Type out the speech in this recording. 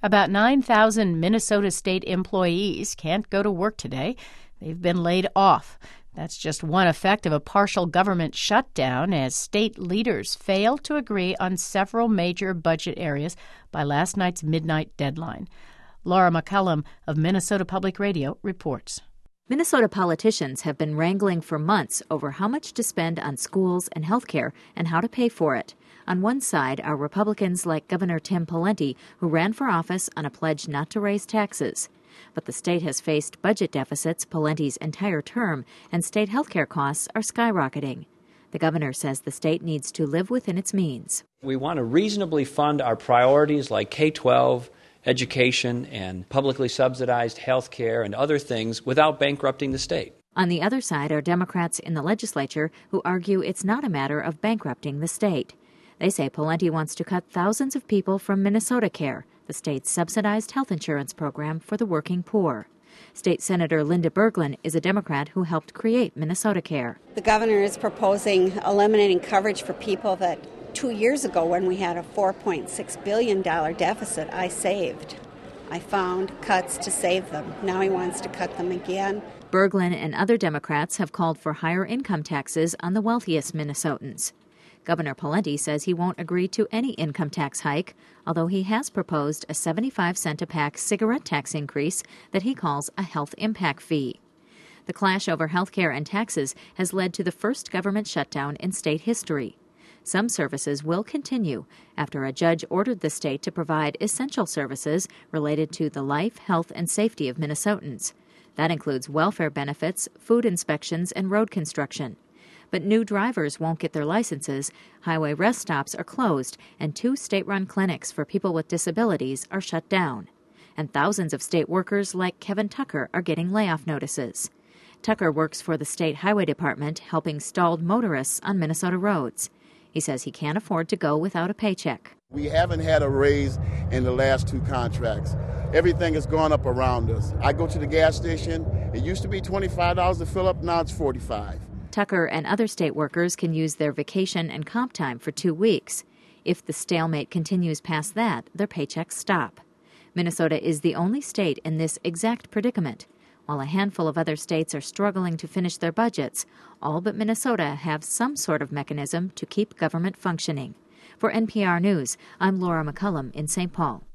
About 9,000 Minnesota state employees can't go to work today. They've been laid off. That's just one effect of a partial government shutdown as state leaders failed to agree on several major budget areas by last night's midnight deadline. Laura McCullum of Minnesota Public Radio reports. Minnesota politicians have been wrangling for months over how much to spend on schools and health care and how to pay for it. On one side are Republicans like Governor Tim Pawlenty, who ran for office on a pledge not to raise taxes. But the state has faced budget deficits Pawlenty's entire term, and state health care costs are skyrocketing. The governor says the state needs to live within its means. We want to reasonably fund our priorities like K-12, education, and publicly subsidized health care and other things without bankrupting the state. On the other side are Democrats in the legislature who argue it's not a matter of bankrupting the state. They say Pawlenty wants to cut thousands of people from Minnesota Care, the state's subsidized health insurance program for the working poor. State Senator Linda Berglund is a Democrat who helped create Minnesota Care. The governor is proposing eliminating coverage for people that 2 years ago, when we had a $4.6 billion deficit, I saved. I found cuts to save them. Now he wants to cut them again. Berglund and other Democrats have called for higher income taxes on the wealthiest Minnesotans. Governor Pawlenty says he won't agree to any income tax hike, although he has proposed a 75-cent a pack cigarette tax increase that he calls a health impact fee. The clash over health care and taxes has led to the first government shutdown in state history. Some services will continue after a judge ordered the state to provide essential services related to the life, health, and safety of Minnesotans. That includes welfare benefits, food inspections, and road construction. But new drivers won't get their licenses, highway rest stops are closed, and 2 state-run clinics for people with disabilities are shut down. And thousands of state workers like Kevin Tucker are getting layoff notices. Tucker works for the state highway department, helping stalled motorists on Minnesota roads. He says he can't afford to go without a paycheck. We haven't had a raise in the last 2 contracts. Everything has gone up around us. I go to the gas station. It used to be $25 to fill up. Now it's $45. Tucker and other state workers can use their vacation and comp time for 2 weeks. If the stalemate continues past that, their paychecks stop. Minnesota is the only state in this exact predicament. While a handful of other states are struggling to finish their budgets, all but Minnesota have some sort of mechanism to keep government functioning. For NPR News, I'm Laura McCullum in St. Paul.